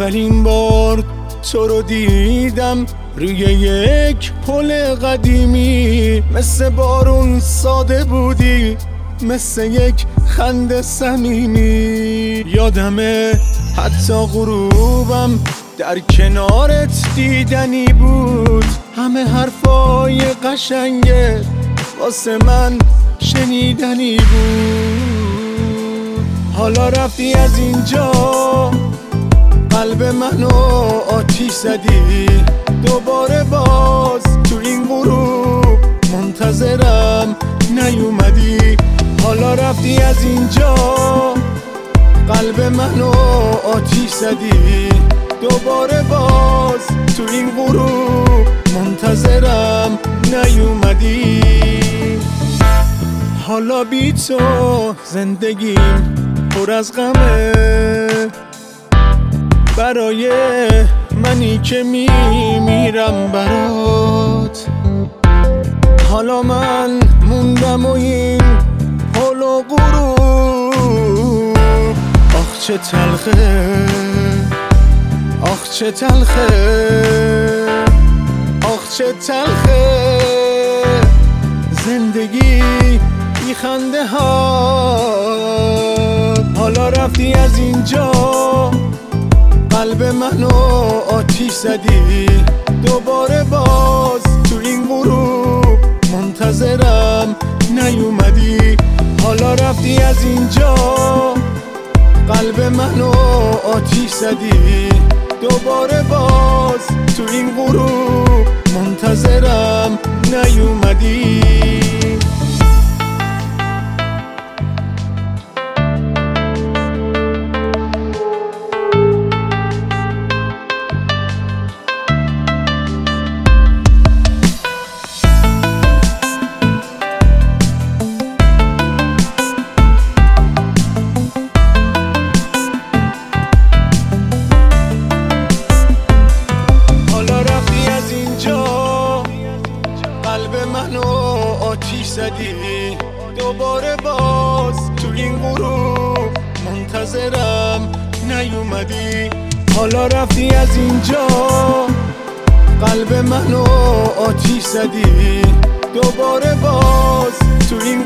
اولین بار تو رو دیدم روی یک پل قدیمی، مثل بارون ساده بودی، مثل یک خنده صمیمی. یادمه حتی غروبم در کنارت دیدنی بود، همه حرفای قشنگت واسه من شنیدنی بود. حالا رفتی از اینجا، قلب منو آتیش زدی، دوباره باز تو این غروب منتظرم نیومدی. حالا رفتی از اینجا، قلب منو آتیش زدی، دوباره باز تو این غروب منتظرم نیومدی. حالا بی تو زندگیم پر از غمه، برای منی که میمیرم برات. حالا من موندم و این حال و غروب، آخ چه تلخه، آخ چه تلخه، آخ چه تلخه زندگی بی خنده ها. حالا رفتی از اینجا، قلب منو آتیش زدی، دوباره باز تو این غروب منتظرم نیومدی. حالا رفتی از اینجا، قلب منو آتیش زدی، دوباره باز تو این غروب منتظرم نیومدی. قلب منو آتیش زدی، دوباره باز تو این غروب منتظرم نیومدی. حالا رفتی از اینجا، قلب منو آتیش زدی، دوباره باز تو این